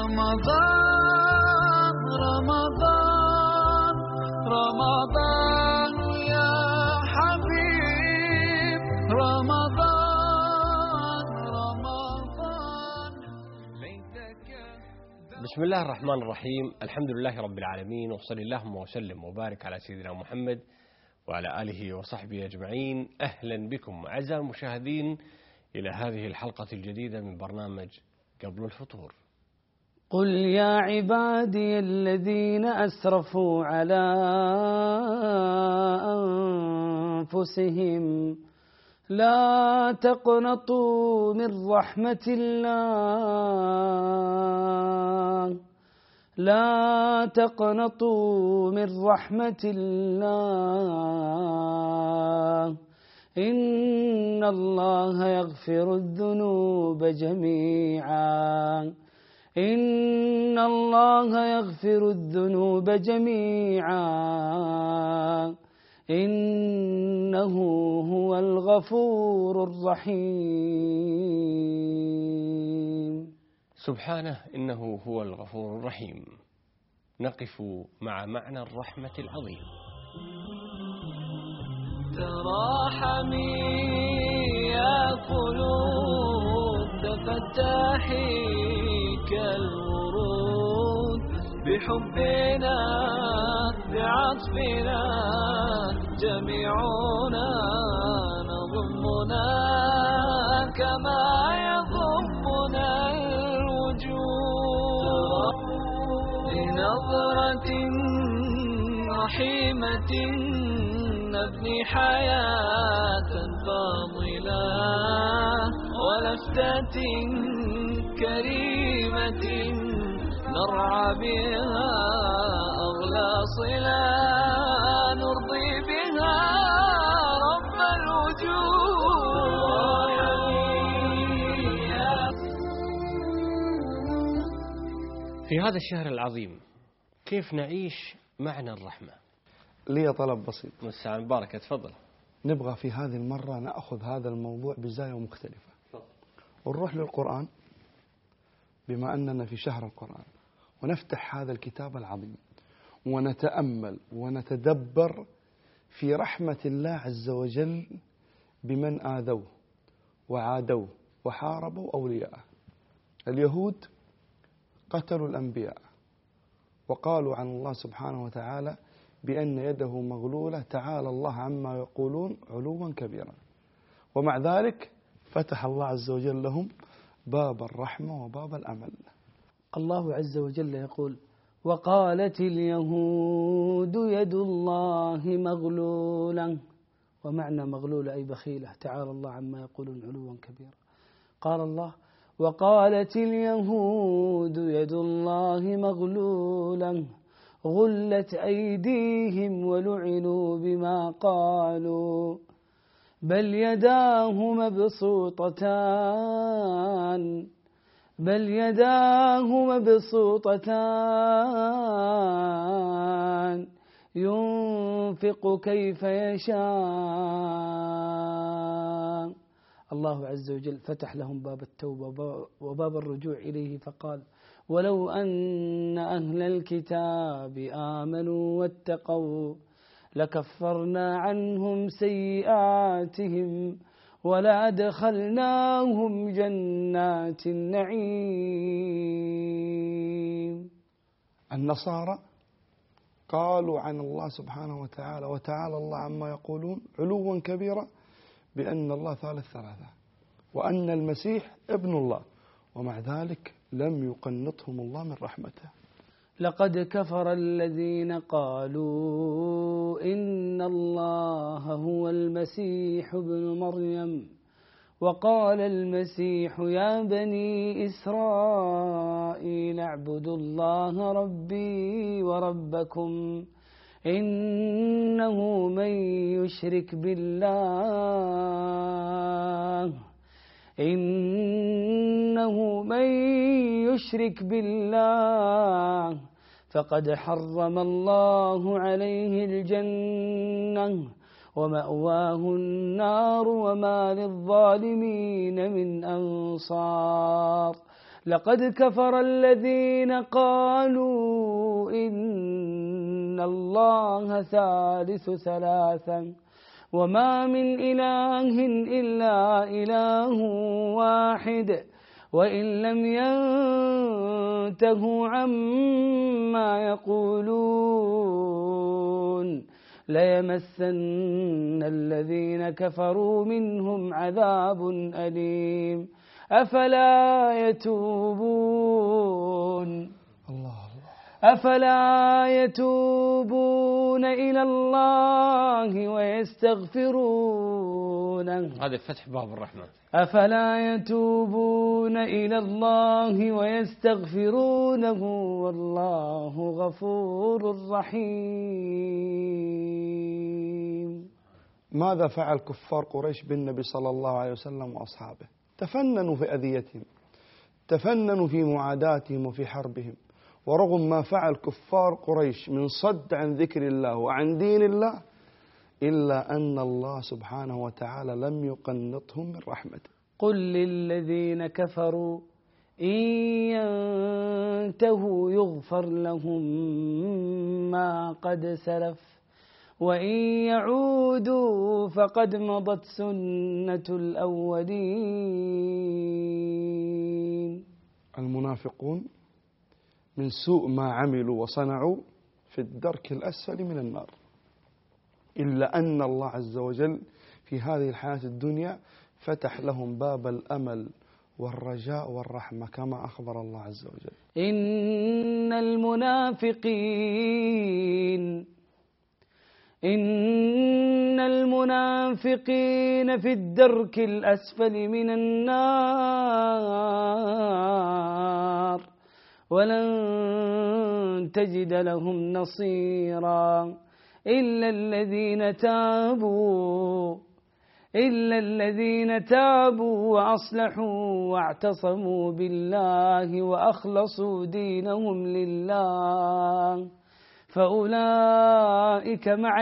رمضان رمضان رمضان يا حبيب رمضان رمضان ليتك. بسم الله الرحمن الرحيم. الحمد لله رب العالمين، وصلى اللهم وسلم وبارك على سيدنا محمد وعلى آله وصحبه أجمعين. أهلا بكم أعزائي المشاهدين إلى هذه الحلقة الجديدة من برنامج قبل الفطور. قل يا عبادي الذين أسرفوا على أنفسهم لا تقنطوا من رحمة الله، لا تقنطوا من رحمة الله، إن الله يغفر الذنوب جميعا، إن الله يغفر الذنوب جميعا، إنه هو الغفور الرحيم. سبحانه إنه هو الغفور الرحيم. نقف مع معنى الرحمة العظيم. تراحمي يا قلوب تفتحي كالورود، بحبنا بعطفنا جميعنا نضمنا كما يضمنا الوجود، بنظرة رحيمة نبني حياة فاضلة، ولفتة كريمة نرعى بها أغلى صلة، نرضي بها رب الوجود. في هذا الشهر العظيم كيف نعيش معنى الرحمة؟ لي طلب بسيط. مساء مبارك، تفضل. نبغى في هذه المرة نأخذ هذا الموضوع بزاوية مختلفة، ونروح للقرآن بما أننا في شهر القرآن، ونفتح هذا الكتاب العظيم ونتأمل ونتدبر في رحمة الله عز وجل بمن آذوه وعادوه وحاربوا أولياءه. اليهود قتلوا الأنبياء وقالوا عن الله سبحانه وتعالى بأن يده مغلولة، تعالى الله عما يقولون علوا كبيرا، ومع ذلك فتح الله عز وجل لهم باب الرحمة وباب الأمل. الله عز وجل يقول: وقالت اليهود يد الله مغلولة، ومعنى مغلولة أي بخيلة، تعالى الله عما يقولون علوا كبيرا. قال الله: وقالت اليهود يد الله مغلولة غلت أيديهم ولعنوا بما قالوا بل يداه مبسوطتان، بل يداه مبسوطتان ينفق كيف يشاء. الله عز وجل فتح لهم باب التوبة وباب الرجوع إليه، فقال: ولو أن أهل الكتاب آمنوا واتقوا لكفرنا عنهم سيئاتهم ولأدخلناهم جنات النعيم. النصارى قالوا عن الله سبحانه وتعالى وتعالى الله عما يقولون علوا كبيرا بأن الله ثالث ثلاثة، وأن المسيح ابن الله، ومع ذلك لم يقنطهم الله من رحمته. لقد كفر الذين قالوا إن الله هو المسيح ابن مريم، وقال المسيح يا بني إسرائيل اعبدوا الله ربي وربكم إنه من يشرك بالله فقد حرم الله عليه الجنة ومأواه النار وما للظالمين من أنصار. لقد كفر الذين قالوا إن الله ثالث ثلاثا وما من إله إلا إله واحد وإن لم ينتهوا عما يقولون ليمسن الذين كفروا منهم عذاب أليم أفلا يتوبون أفلا يتوبون إلى الله ويستغفرون هذا فتح باب الرحمة. أفلا يتوبون إلى الله ويستغفرونه والله غفور رحيم. ماذا فعل كفار قريش بالنبي صلى الله عليه وسلم وأصحابه؟ تفننوا في أذيتهم، تفننوا في معاداتهم وفي حربهم، ورغم ما فعل كفار قريش من صد عن ذكر الله وعن دين الله إلا أن الله سبحانه وتعالى لم يقنطهم من رحمته. قل للذين كفروا إن ينتهوا يغفر لهم ما قد سلف وإن يعودوا فقد مضت سنة الأولين. المنافقون من سوء ما عملوا وصنعوا في الدرك الأسفل من النار، إلا أن الله عز وجل في هذه الحياة الدنيا فتح لهم باب الأمل والرجاء والرحمة كما أخبر الله عز وجل. إن المنافقين في الدرك الأسفل من النار ولن تجد لهم نصيرا إلا الذين تابوا وأصلحوا واعتصموا بالله وأخلصوا دينهم لله فأولئك مع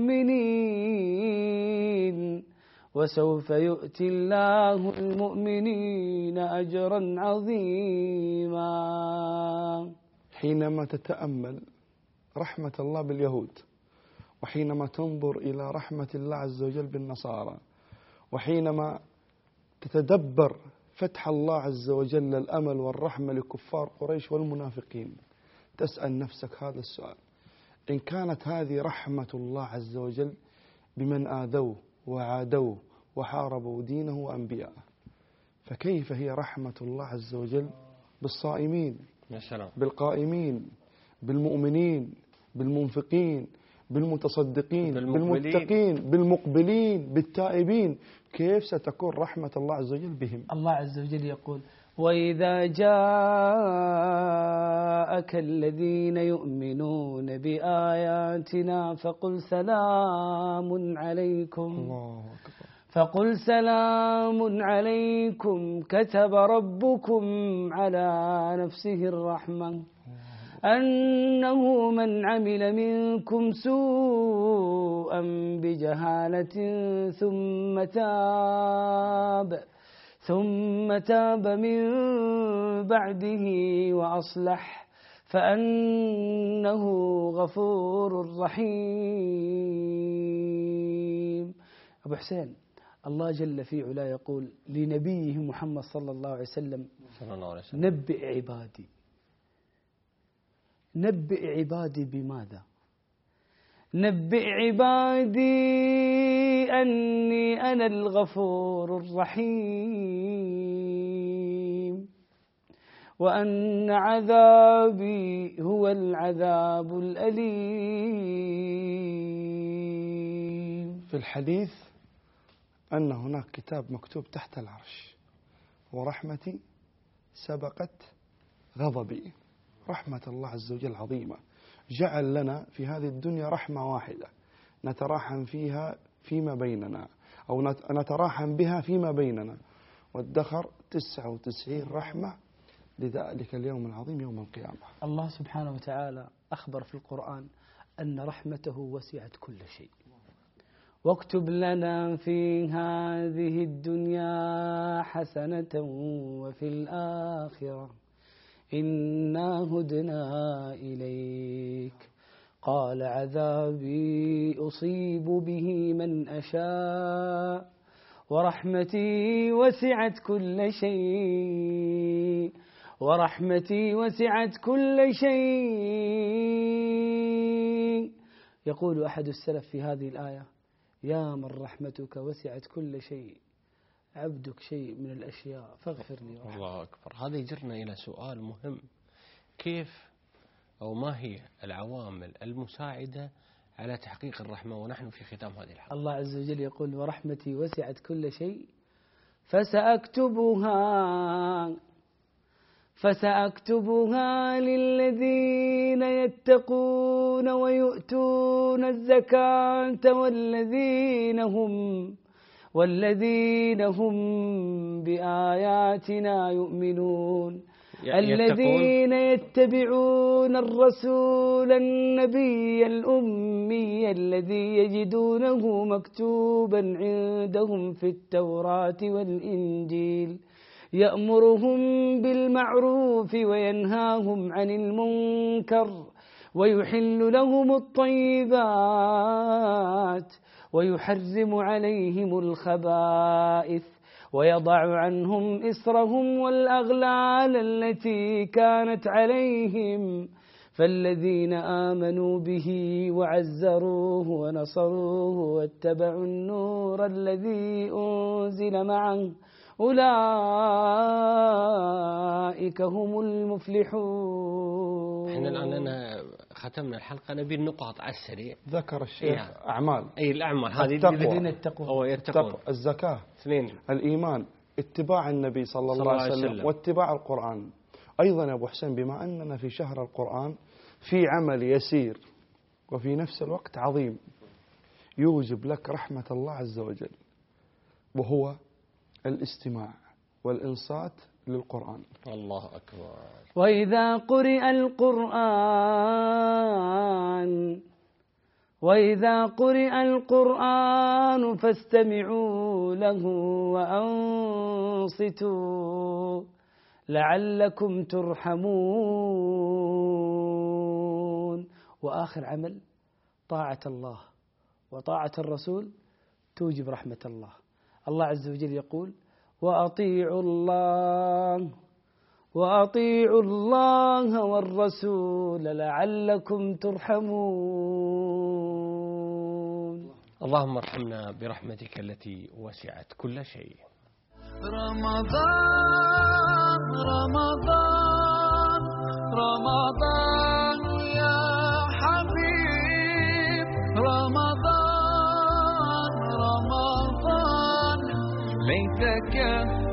المؤمنين وسوف يؤتي الله المؤمنين أجرا عظيما. حينما تتأمل رحمة الله باليهود، وحينما تنظر إلى رحمة الله عز وجل بالنصارى، وحينما تتدبر فتح الله عز وجل الأمل والرحمة لكفار قريش والمنافقين، تسأل نفسك هذا السؤال: إن كانت هذه رحمة الله عز وجل بمن آذوه وعادوه وحاربوا دينه وأنبياءه، فكيف هي رحمة الله عز وجل بالصائمين، بالقائمين، بالمؤمنين، بالمنفقين، بالمتصدقين، بالمتقين، بالمقبلين، بالتائبين؟ كيف ستكون رحمة الله عز وجل بهم؟ الله عز وجل يقول: وإذا جاءك الذين يؤمنون بآياتنا فقل سلام عليكم كتب ربكم على نفسه الرحمة أنه من عمل منكم سوءا بجهالة ثم تاب من بعده وأصلح فأنه غفور رحيم. أبو حسين، الله جل في علا يقول لنبيه محمد صلى الله عليه وسلم: نبئ عبادي بماذا؟ نبئ عبادي أني أنا الغفور الرحيم وأن عذابي هو العذاب الأليم. في الحديث أن هناك كتاب مكتوب تحت العرش: ورحمتي سبقت غضبي. رحمة الله عز وجل عظيمة، جعل لنا في هذه الدنيا رحمة واحدة نتراحم فيها فيما بيننا، أو نتراحم بها فيما بيننا، وادخر 99 رحمة لذلك اليوم العظيم يوم القيامة. الله سبحانه وتعالى أخبر في القرآن أن رحمته وسعت كل شيء. واكتب لنا في هذه الدنيا حسنة وفي الآخرة إنا هدنا إليك. قال عذابي أصيب به من أشاء ورحمتي وسعت كل شيء، ورحمتي وسعت كل شيء. يقول أحد السلف في هذه الآية: يا من رحمتك وسعت كل شيء، عبدك شيء من الأشياء فاغفر لي. الله أكبر. هذا يجرنا إلى سؤال مهم: كيف أو ما هي العوامل المساعدة على تحقيق الرحمة ونحن في ختام هذه الحلقة؟ الله عز وجل يقول: ورحمتي وسعت كل شيء فسأكتبها للذين يتقون ويؤتون الزكاة والذين هم بآياتنا يؤمنون. الذين يتبعون الرسول النبي الأمي الذي يجدونه مكتوبا عندهم في التوراة والإنجيل، يأمرهم بالمعروف وينهاهم عن المنكر ويحل لهم الطيبات ويحرم عليهم الخبائث ويضع عنهم إصرهم والأغلال التي كانت عليهم. فالذين آمنوا به وعزروه ونصروه واتبعوا النور الذي أنزل معه أولئك هم المفلحون. احنا الآن ختمنا الحلقة، نبي النقاط على السريع. ذكر الشيخ أعمال، أي الأعمال هذه الذين يتقون، الزكاة، 2 الإيمان، اتباع النبي صلى الله عليه وسلم، واتباع القرآن. أيضا يا أبو حسين، بما أننا في شهر القرآن، في عمل يسير وفي نفس الوقت عظيم يوجب لك رحمة الله عز وجل، وهو الاستماع والإنصات للقرآن. الله أكبر. وإذا قرئ القرآن فاستمعوا له وأنصتوا لعلكم ترحمون. وآخر عمل طاعة الله وطاعة الرسول توجب رحمة الله. الله عز وجل يقول: وأطيعوا الله والرسول لعلكم ترحمون. اللهم ارحمنا برحمتك التي وسعت كل شيء. رمضان رمضان رمضان يا حبيب، رمضان رمضان ليتك